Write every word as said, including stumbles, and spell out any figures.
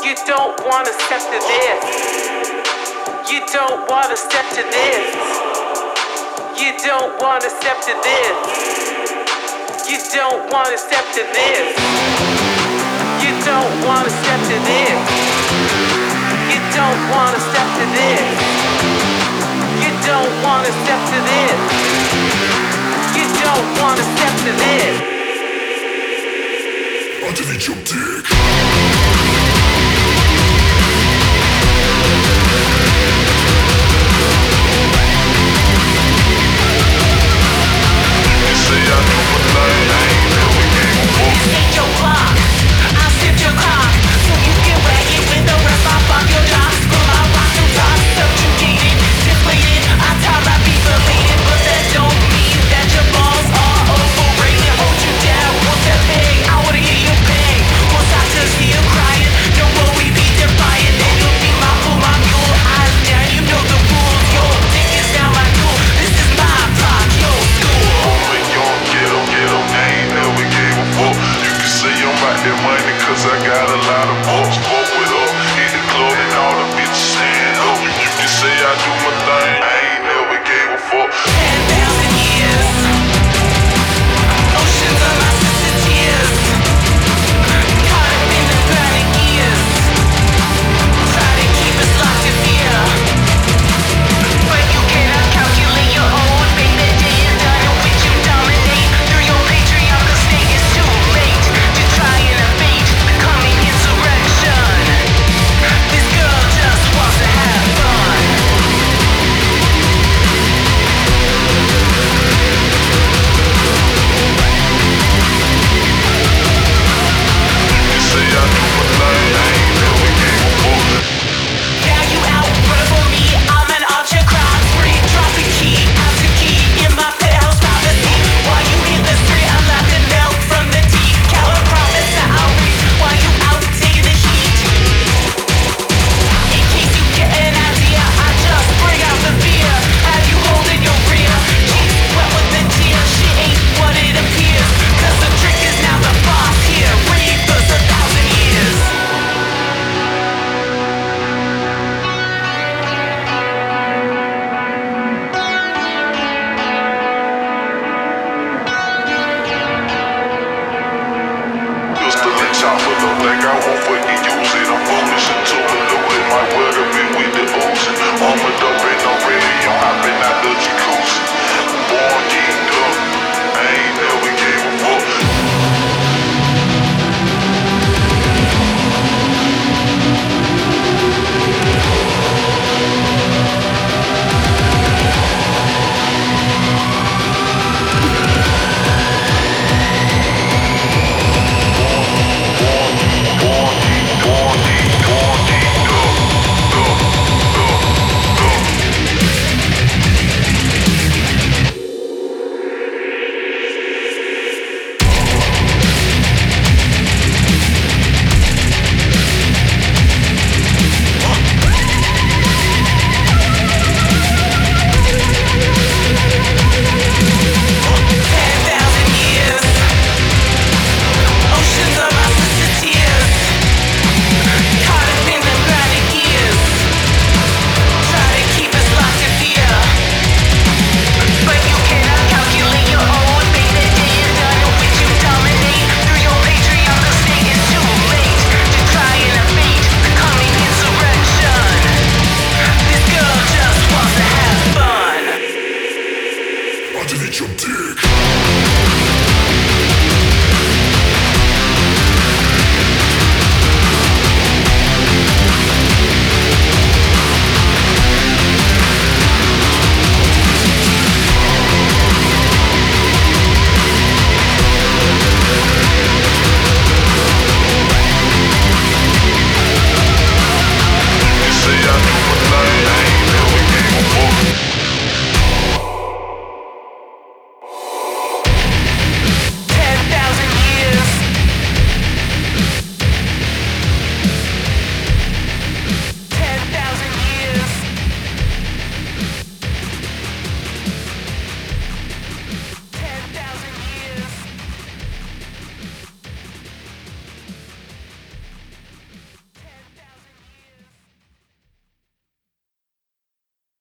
You don't wanna step to this. You don't wanna step to this. You don't wanna step to this. You don't wanna step to this. You don't wanna step to this. You don't wanna step to this. You don't wanna step to this. You don't wanna step to this. Underneath your dick. Take your clock, I'll shift your clock, so you can rag it with the rest. I'll pop your jocks, pull out rock and top, subjugated, deflated. I tell I be belated, but that don't mean that your balls are overrated. Hold you down, won't that pay? I wanna hear you pay. Once I just see you crying, don't worry, be defiant. Then you'll be my fool, my mule, eyes down, you know the rules. Your dick is down my tool, this is my block, your school. Homie, you don't get em, get em, I ain't never gave a fuck. You can say I'm about that money, cause I got a lot of bucks. Fuck with up, hit the club and all the bitches stand up. You, you can say I do my thing, I ain't never gave a fuck. ten thousand years, oceans of my sister tears, caught up in the grinding gears, try to keep us locked in fear, but you cannot calculate your own. Baby, the day is done in which you dominate through your patriarchal state. It's too late to try and evade the coming insurrection. This girl just wants to have fun. You say I do my thing, I ain't never